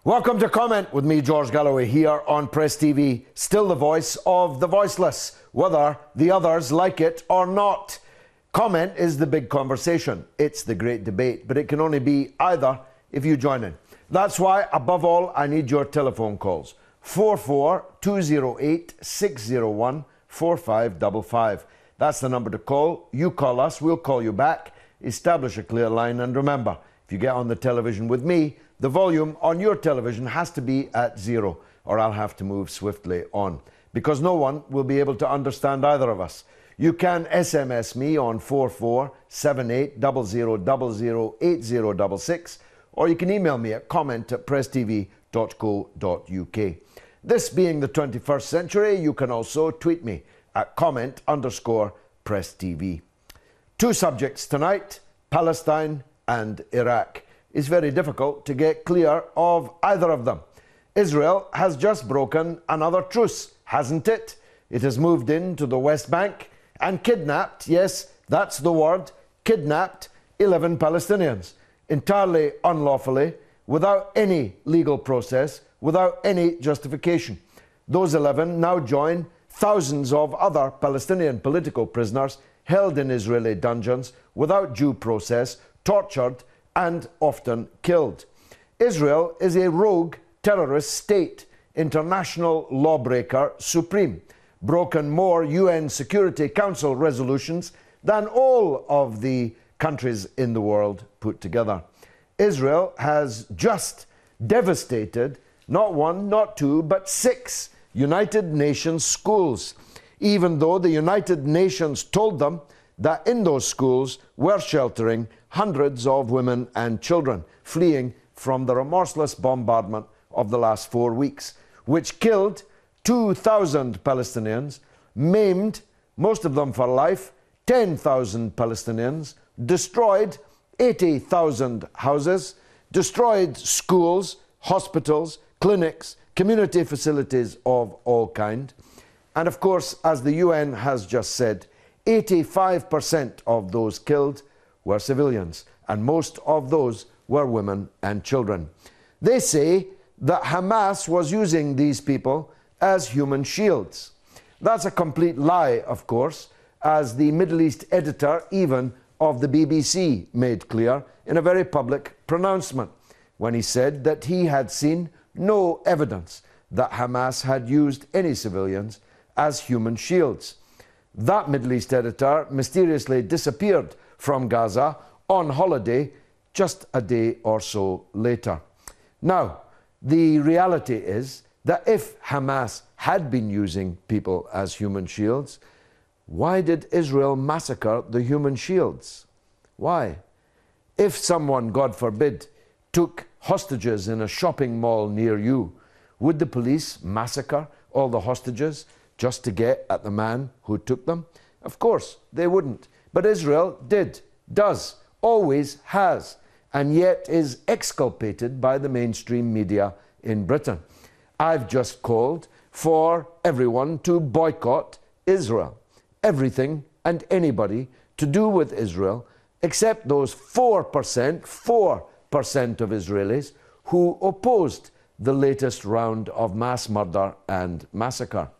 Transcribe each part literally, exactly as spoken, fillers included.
Welcome to Comment with me, George Galloway, here on Press T V. Still the voice of the voiceless, whether the others like it or not. Comment is the big conversation. It's the great debate, but it can only be either if you join in. That's why, above all, I need your telephone calls. four four two zero eight six zero one four five five five. That's the number to call. You call us, we'll call you back. Establish a clear line, and remember, if you get on the television with me, the volume on your television has to be at zero, or I'll have to move swiftly on, because no one will be able to understand either of us. You can S M S me on four four seven eight zero zero zero zero eight zero six six, or you can email me at comment at press t v dot co dot u k. This being the twenty-first century, you can also tweet me at comment underscore press tv. Two subjects tonight, Palestine and Iraq. It's very difficult to get clear of either of them. Israel has just broken another truce, hasn't it? It has moved into the West Bank and kidnapped, yes, that's the word, kidnapped eleven Palestinians, entirely unlawfully, without any legal process, without any justification. Those eleven now join thousands of other Palestinian political prisoners held in Israeli dungeons without due process, tortured and often killed. Israel is a rogue terrorist state, international lawbreaker supreme, broken more U N Security Council resolutions than all of the countries in the world put together. Israel has just devastated not one, not two, but six United Nations schools, even though the United Nations told them that in those schools were sheltering hundreds of women and children fleeing from the remorseless bombardment of the last four weeks, which killed two thousand Palestinians, maimed, most of them for life, ten thousand Palestinians, destroyed eighty thousand houses, destroyed schools, hospitals, clinics, community facilities of all kind. And of course, as the U N has just said, eighty-five percent of those killed were civilians, and most of those were women and children. They say that Hamas was using these people as human shields. That's a complete lie, of course, as the Middle East editor even of the B B C made clear in a very public pronouncement, when he said that he had seen no evidence that Hamas had used any civilians as human shields. That Middle East editor mysteriously disappeared from Gaza on holiday just a day or so later. Now, the reality is that if Hamas had been using people as human shields, why did Israel massacre the human shields? Why? If someone, God forbid, took hostages in a shopping mall near you, would the police massacre all the hostages just to get at the man who took them? Of course, they wouldn't. But Israel did, does, always has, and yet is exculpated by the mainstream media in Britain. I've just called for everyone to boycott Israel. Everything and anybody to do with Israel, except those four percent, four percent of Israelis who opposed the latest round of mass murder and massacre.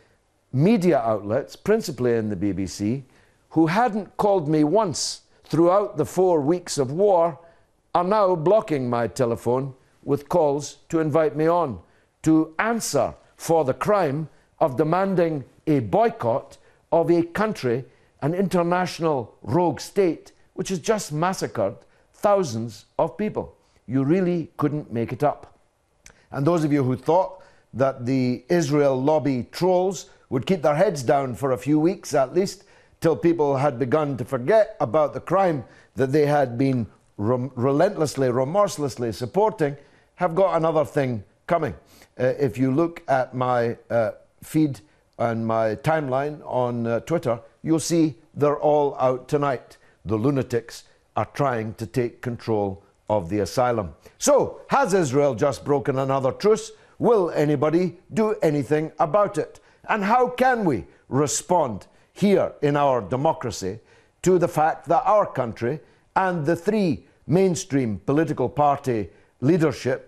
Media outlets, principally in the B B C, who hadn't called me once throughout the four weeks of war, are now blocking my telephone with calls to invite me on to answer for the crime of demanding a boycott of a country, an international rogue state, which has just massacred thousands of people. You really couldn't make it up. And those of you who thought that the Israel lobby trolls would keep their heads down for a few weeks at least, till people had begun to forget about the crime that they had been rem relentlessly, remorselessly supporting, have got another thing coming. Uh, if you look at my uh, feed and my timeline on uh, Twitter, you'll see they're all out tonight. The lunatics are trying to take control of the asylum. So, has Israel just broken another truce? Will anybody do anything about it? And how can we respond here in our democracy to the fact that our country and the three mainstream political party leaderships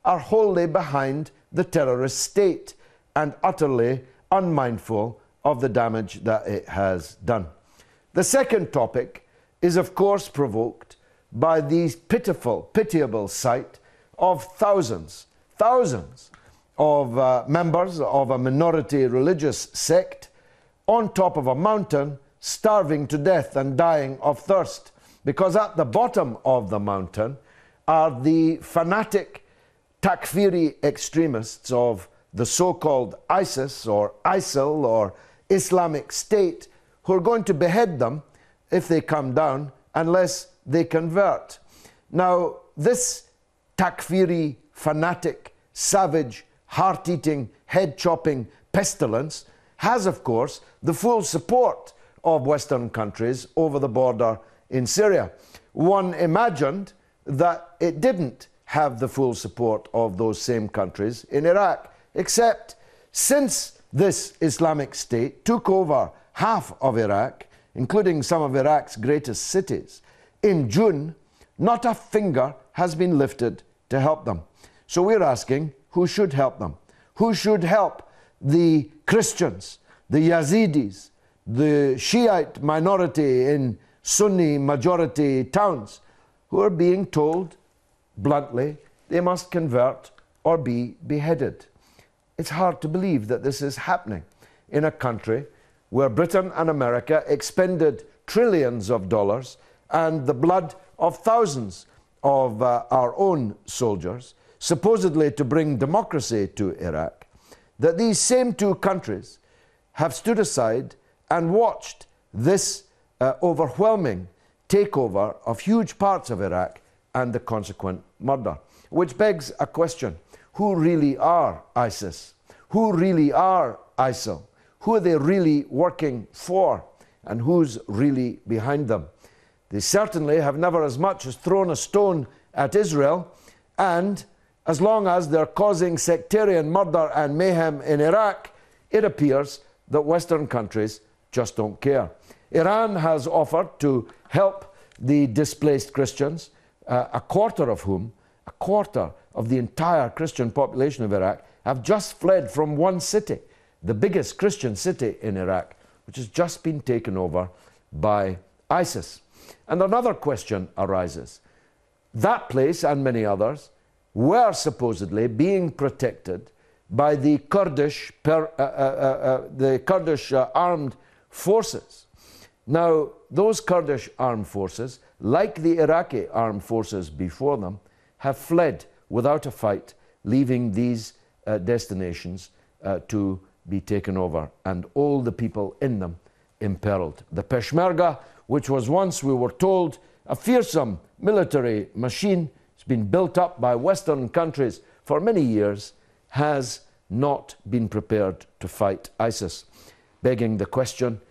are wholly behind the terrorist state and utterly unmindful of the damage that it has done. The second topic is, of course, provoked by the pitiful, pitiable sight of thousands, thousands of uh, members of a minority religious sect on top of a mountain, starving to death and dying of thirst. Because at the bottom of the mountain are the fanatic Takfiri extremists of the so-called ISIS or ISIL or Islamic State, who are going to behead them if they come down unless they convert. Now, this Takfiri, fanatic, savage, heart-eating, head-chopping pestilence has, of course, the full support of Western countries over the border in Syria. One imagined that it didn't have the full support of those same countries in Iraq, except since this Islamic State took over half of Iraq, including some of Iraq's greatest cities, in June, not a finger has been lifted to help them. So we're asking, who should help them? Who should help the Christians, the Yazidis, the Shiite minority in Sunni majority towns, who are being told bluntly they must convert or be beheaded? It's hard to believe that this is happening in a country where Britain and America expended trillions of dollars and the blood of thousands of uh, our own soldiers, supposedly to bring democracy to Iraq, that these same two countries have stood aside and watched this uh, overwhelming takeover of huge parts of Iraq and the consequent murder. Which begs a question: who really are ISIS? Who really are ISIL? Who are they really working for? And who's really behind them? They certainly have never as much as thrown a stone at Israel, and as long as they're causing sectarian murder and mayhem in Iraq, it appears that Western countries just don't care. Iran has offered to help the displaced Christians, uh, a quarter of whom, a quarter of the entire Christian population of Iraq, have just fled from one city, the biggest Christian city in Iraq, which has just been taken over by ISIS. And another question arises. That place and many others were supposedly being protected by the Kurdish, per, uh, uh, uh, the Kurdish uh, armed forces. Now, those Kurdish armed forces, like the Iraqi armed forces before them, have fled without a fight, leaving these uh, destinations uh, to be taken over, and all the people in them imperiled. The Peshmerga, which was once, we were told, a fearsome military machine, it's been built up by Western countries for many years, has not been prepared to fight ISIS. Begging the question,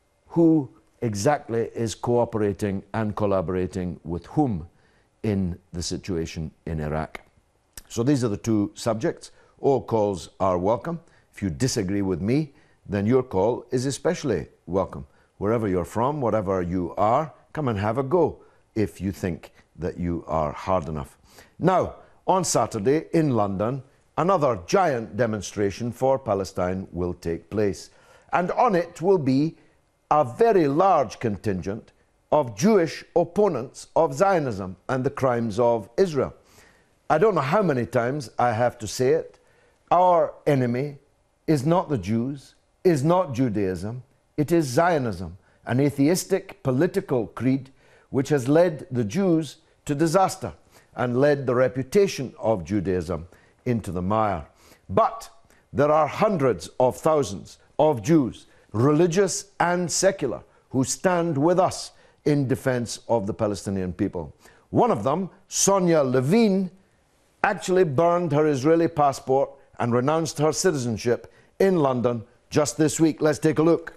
who exactly is cooperating and collaborating with whom in the situation in Iraq? So these are the two subjects. All calls are welcome. If you disagree with me, then your call is especially welcome. Wherever you're from, whatever you are, come and have a go if you think that you are hard enough. Now, on Saturday in London, another giant demonstration for Palestine will take place. And on it will be a very large contingent of Jewish opponents of Zionism and the crimes of Israel. I don't know how many times I have to say it. Our enemy is not the Jews, is not Judaism, it is Zionism, an atheistic political creed which has led the Jews to disaster and led the reputation of Judaism into the mire. But there are hundreds of thousands of Jews, religious and secular, who stand with us in defense of the Palestinian people. One of them, Sonia Levine, actually burned her Israeli passport and renounced her citizenship in London just this week. Let's take a look.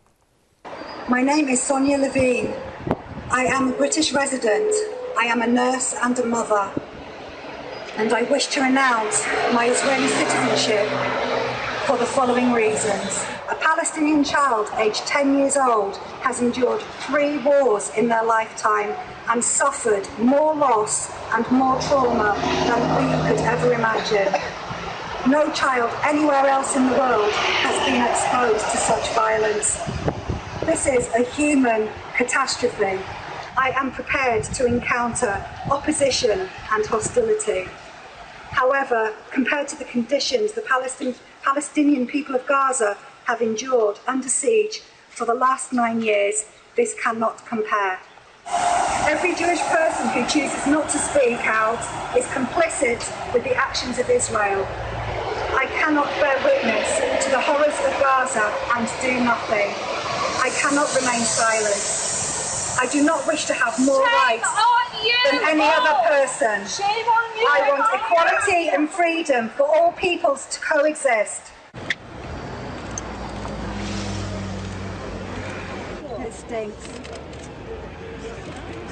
My name is Sonia Levine. I am a British resident. I am a nurse and a mother. And I wish to renounce my Israeli citizenship for the following reasons. A Palestinian child aged ten years old has endured three wars in their lifetime and suffered more loss and more trauma than we could ever imagine. No child anywhere else in the world has been exposed to such violence. This is a human catastrophe. I am prepared to encounter opposition and hostility. However, compared to the conditions the Palestine, Palestinian people of Gaza have endured under siege for the last nine years, this cannot compare. Every Jewish person who chooses not to speak out is complicit with the actions of Israel. I cannot bear witness to the horrors of Gaza and do nothing. I cannot remain silent. I do not wish to have more Shame rights on you. than any oh. other person. Shame on you. I want equality and freedom for all peoples to coexist. It stinks.